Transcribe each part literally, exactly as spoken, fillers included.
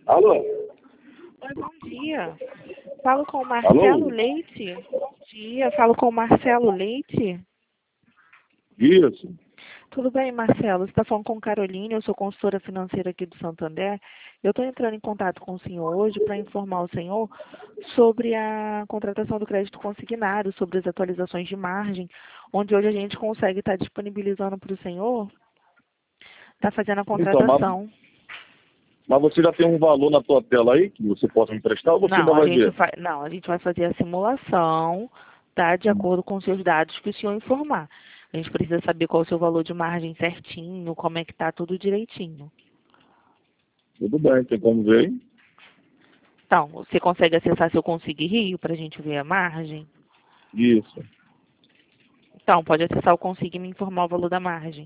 Alô? Oi, bom dia. Falo com o Marcelo Alô? Leite. Bom dia, falo com o Marcelo Leite. Isso. Tudo bem, Marcelo? Você está falando com Caroline, eu sou consultora financeira aqui do Santander. Eu estou entrando em contato com o senhor hoje para informar o senhor sobre a contratação do crédito consignado, sobre as atualizações de margem, onde hoje a gente consegue estar disponibilizando para o senhor, está fazendo a Então, mas, contratação. mas você já tem um valor na tua tela aí que você possa me emprestar ou você ainda Não, a vai gente ver? vai, não, a gente vai fazer a simulação, tá? De Hum. acordo com os seus dados que o senhor informar. A gente precisa saber qual é o seu valor de margem certinho, como é que tá tudo direitinho. Tudo bem, tem como ver aí? Então, você consegue acessar seu Consigue Rio para a gente ver a margem? Isso. Então, pode acessar o Consigue e me informar o valor da margem.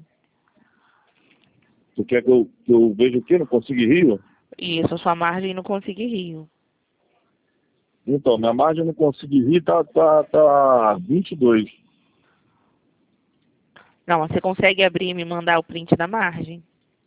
Tu quer que eu, que eu veja o quê? Não consigo Rio? Isso, a sua margem no Consigue Rio. Então, minha margem no consigo Rio tá, tá, tá vinte e dois. Não, você consegue abrir e me mandar o print da margem?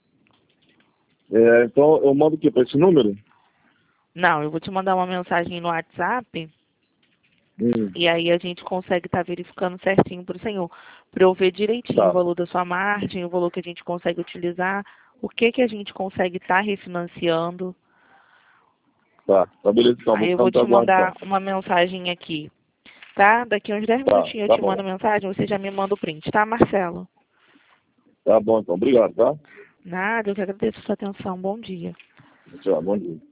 É, então, eu mando o quê? Para esse número? Não, eu vou te mandar uma mensagem no WhatsApp. Hum, E aí a gente consegue estar verificando certinho para o senhor, para eu ver direitinho o tá, valor da sua margem, o valor que a gente consegue utilizar, o que que a gente consegue estar refinanciando. tá. Tá, beleza, então. Vou Aí eu ficar vou no teu te aguardo, então. mandar uma mensagem aqui, tá? Daqui uns dez Tá, minutinhos eu tá te mando bom. a mensagem, você já me manda o print, tá, Marcelo? Tá bom, então. Obrigado, tá? Nada, eu que agradeço a sua atenção. Bom dia. Tchau, bom dia.